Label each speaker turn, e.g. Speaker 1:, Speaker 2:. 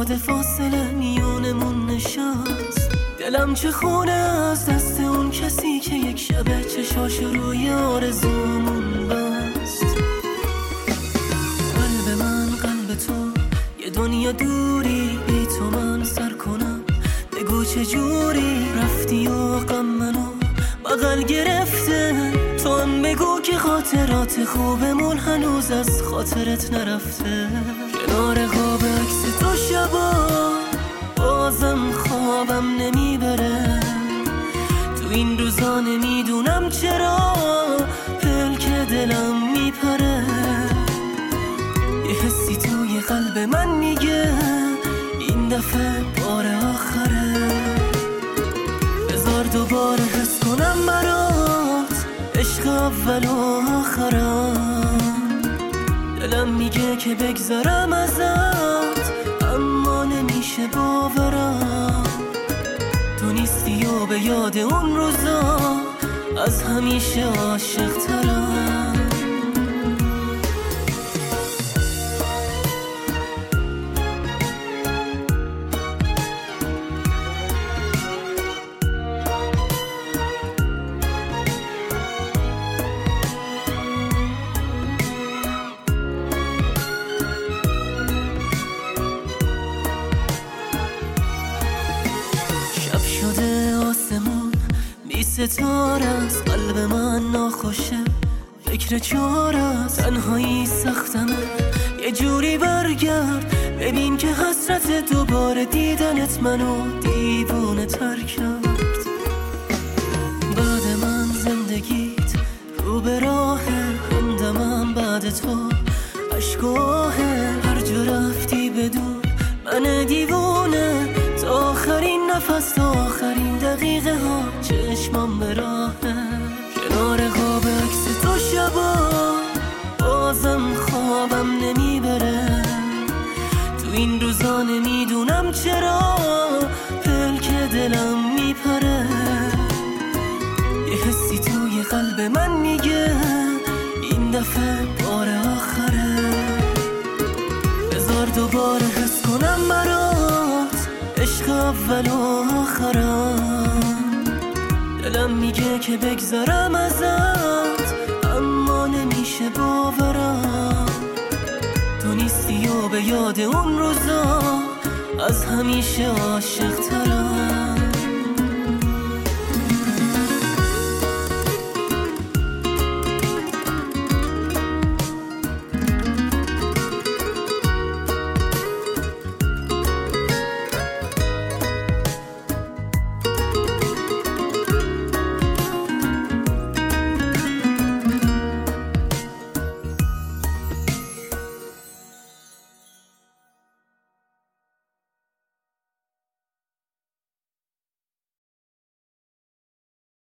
Speaker 1: 80 فاصله میونمون نشست. دلم چه خونه از دست اون کسی که یک شبه چشاشو روی آرزومون بست. قلب من قلب تو، یه دنیا دوری، بی تو من سر کنم. بگو چه جوری رفتی و غم منو بغل گرفته. تو هم بگو که خاطرات خوبمون هنوز از خاطرت نرفته. کنار خواب عکس تو شبا بازم خوابم نمیبره. تو این روزا نمیدونم چرا پلک دلم میپره. یه حسی توی قلب من میگه این دفعه بار آخره. بذار دوباره حس کنم برات عشق اول و آخرم. دلم میگه که بگذارم ازت اما نمیشه باورم. تو نیستی و به یاد اون روزا از همیشه عاشق ترم. آسمون بی ستاره است، قلب من ناخوشه، فکر چاره است. تنهایی سختمه، یه جوری برگرد ببین که حسرت دوباره دیدنت منو دیوونه تر کرد. بعد من زندگیت رو به راهه، همدمم بعد تو عشقاهه. هر جا رفتی بدون من دیوونه، تا آخرین نفس تا آخرین دقیقه ها چشمم به راهه. کنار خواب عکس تو شبا بازم خوابم نمیبره. تو این روزا نمیدونم چرا پلک دلم میپره. یه حسی توی قلب من میگه این دفعه بار آخره. بذار دوباره حس کنم برات عشق اول و آخرم. دلم میگه که بگذارم ازت اما نمیشه باورم. تو نیستی و به یاد اون روزا از همیشه عاشق ترم.